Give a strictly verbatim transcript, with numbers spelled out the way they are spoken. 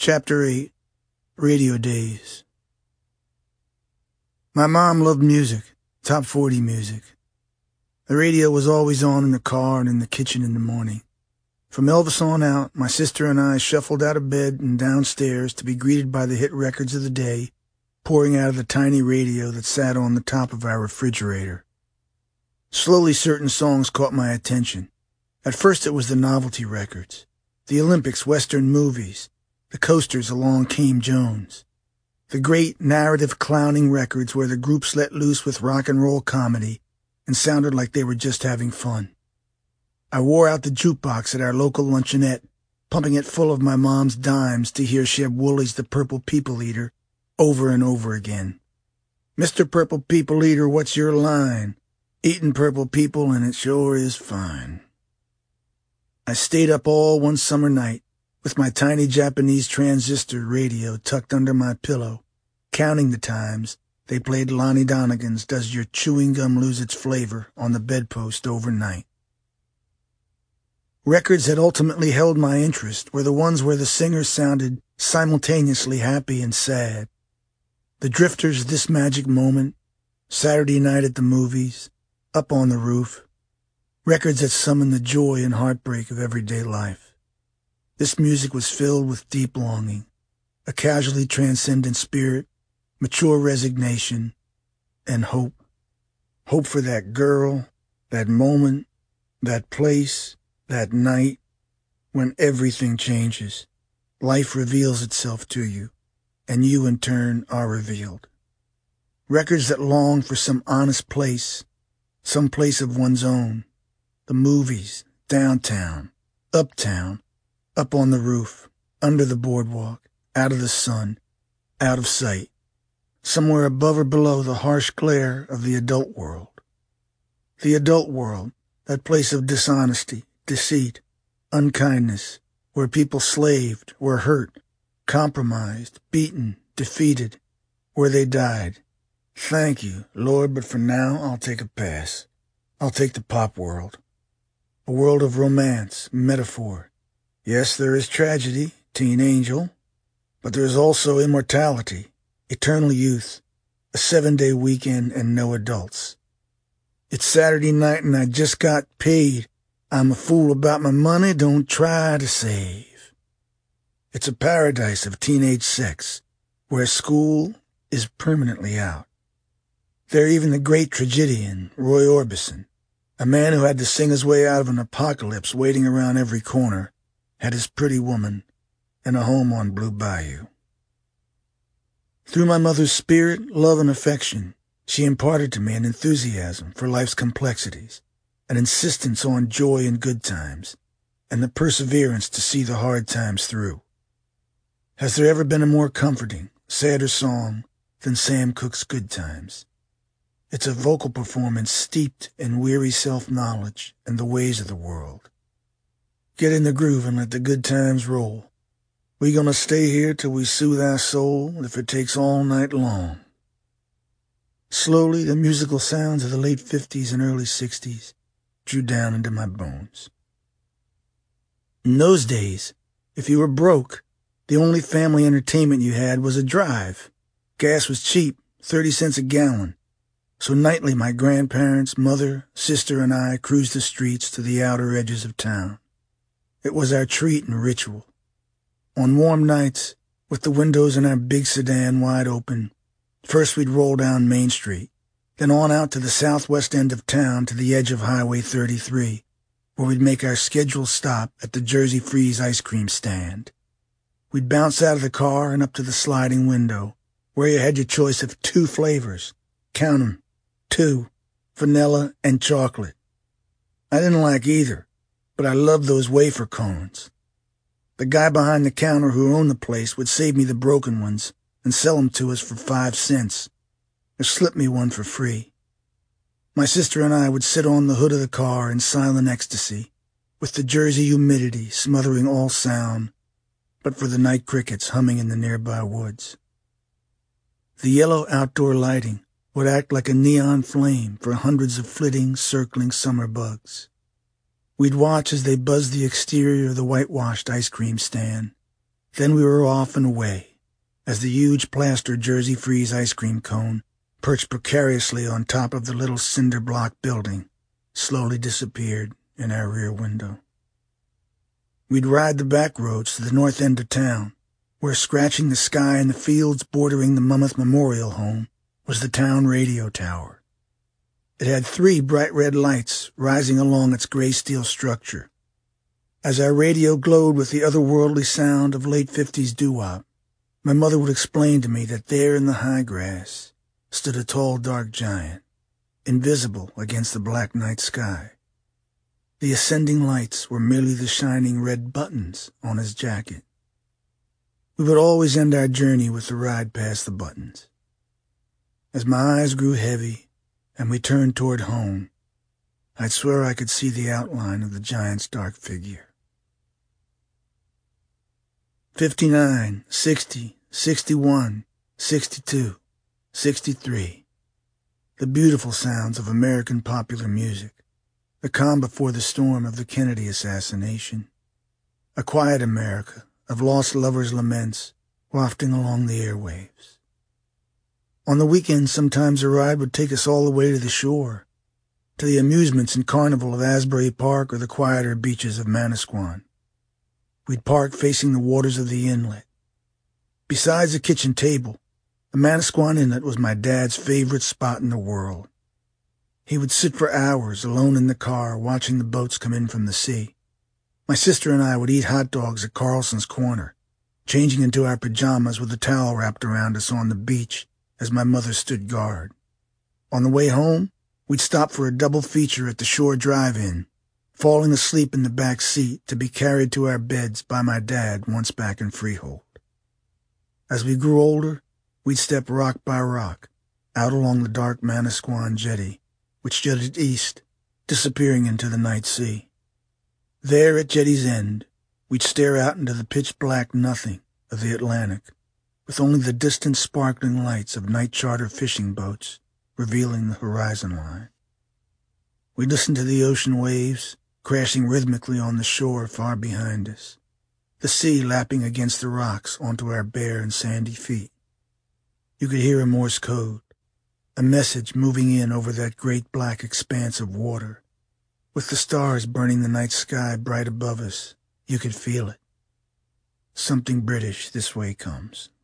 Chapter eight. Radio Days. My mom loved music, top forty music. The radio was always on in the car and in the kitchen in the morning. From Elvis on out, my sister and I shuffled out of bed and downstairs to be greeted by the hit records of the day, pouring out of the tiny radio that sat on the top of our refrigerator. Slowly certain songs caught my attention. At first it was the novelty records, the Olympics Western movies, the coasters Along Came Jones, the great narrative clowning records where the groups let loose with rock and roll comedy and sounded like they were just having fun. I wore out the jukebox at our local luncheonette, pumping it full of my mom's dimes to hear Sheb Wooley's The Purple People Eater over and over again. Mister Purple People Eater, what's your line? Eating purple people and it sure is fine. I stayed up all one summer night, with my tiny Japanese transistor radio tucked under my pillow, counting the times they played Lonnie Donegan's Does Your Chewing Gum Lose Its Flavor on the bedpost overnight. Records that ultimately held my interest were the ones where the singers sounded simultaneously happy and sad. The Drifters' This Magic Moment, Saturday Night at the Movies, Up on the Roof, records that summoned the joy and heartbreak of everyday life. This music was filled with deep longing, a casually transcendent spirit, mature resignation, and hope. Hope for that girl, that moment, that place, that night, when everything changes, life reveals itself to you, and you in turn are revealed. Records that long for some honest place, some place of one's own, the movies, downtown, uptown, up on the roof, under the boardwalk, out of the sun, out of sight, somewhere above or below the harsh glare of the adult world. The adult world, that place of dishonesty, deceit, unkindness, where people slaved, were hurt, compromised, beaten, defeated, where they died. Thank you, Lord, but for now I'll take a pass. I'll take the pop world. A world of romance, metaphor. Yes, there is tragedy, teen angel, but there is also immortality, eternal youth, a seven-day weekend and no adults. It's Saturday night and I just got paid. I'm a fool about my money, don't try to save. It's a paradise of teenage sex, where school is permanently out. There even the great tragedian, Roy Orbison, a man who had to sing his way out of an apocalypse waiting around every corner, had his pretty woman, and a home on Blue Bayou. Through my mother's spirit, love, and affection, she imparted to me an enthusiasm for life's complexities, an insistence on joy and good times, and the perseverance to see the hard times through. Has there ever been a more comforting, sadder song than Sam Cooke's Good Times? It's a vocal performance steeped in weary self-knowledge and the ways of the world. Get in the groove and let the good times roll. We gonna stay here till we soothe our soul, if it takes all night long. Slowly, the musical sounds of the late fifties and early sixties drew down into my bones. In those days, if you were broke, the only family entertainment you had was a drive. Gas was cheap, thirty cents a gallon. So nightly my grandparents, mother, sister, and I cruised the streets to the outer edges of town. It was our treat and ritual. On warm nights, with the windows in our big sedan wide open, first we'd roll down Main Street, then on out to the southwest end of town to the edge of Highway thirty-three, where we'd make our scheduled stop at the Jersey Freeze ice cream stand. We'd bounce out of the car and up to the sliding window, where you had your choice of two flavors. Count 'em, two, vanilla and chocolate. I didn't like either, but I loved those wafer cones. The guy behind the counter who owned the place would save me the broken ones and sell them to us for five cents, or slip me one for free. My sister and I would sit on the hood of the car in silent ecstasy, with the Jersey humidity smothering all sound, but for the night crickets humming in the nearby woods. The yellow outdoor lighting would act like a neon flame for hundreds of flitting, circling summer bugs. We'd watch as they buzzed the exterior of the whitewashed ice cream stand, Then we were off and away, as the huge plaster Jersey Freeze ice cream cone, perched precariously on top of the little cinder block building, slowly disappeared in our rear window. We'd ride the back roads to the north end of town, where scratching the sky in the fields bordering the Monmouth Memorial Home was the town radio tower. It had three bright red lights rising along its gray steel structure. As our radio glowed with the otherworldly sound of late fifties doo-wop, my mother would explain to me that there in the high grass stood a tall dark giant, invisible against the black night sky. The ascending lights were merely the shining red buttons on his jacket. We would always end our journey with the ride past the buttons. As my eyes grew heavy and we turned toward home, I'd swear I could see the outline of the giant's dark figure. Fifty-nine, sixty, sixty-one, sixty-two, sixty-three. The beautiful sounds of American popular music, the calm before the storm of the Kennedy assassination. A quiet America of lost lovers' laments wafting along the airwaves. On the weekends, sometimes a ride would take us all the way to the shore, to the amusements and carnival of Asbury Park or the quieter beaches of Manasquan. We'd park facing the waters of the inlet. Besides the kitchen table, the Manasquan Inlet was my dad's favorite spot in the world. He would sit for hours alone in the car watching the boats come in from the sea. My sister and I would eat hot dogs at Carlson's Corner, changing into our pajamas with a towel wrapped around us on the beach as my mother stood guard. On the way home, we'd stop for a double feature at the Shore Drive-In, falling asleep in the back seat to be carried to our beds by my dad once back in Freehold. As we grew older, we'd step rock by rock out along the dark Manasquan jetty, which jutted east, disappearing into the night sea. There at jetty's end, we'd stare out into the pitch-black nothing of the Atlantic, with only the distant sparkling lights of night charter fishing boats revealing the horizon line. We'd listen to the ocean waves crashing rhythmically on the shore far behind us, the sea lapping against the rocks onto our bare and sandy feet. You could hear a Morse code, a message moving in over that great black expanse of water. With the stars burning the night sky bright above us, you could feel it. Something British this way comes.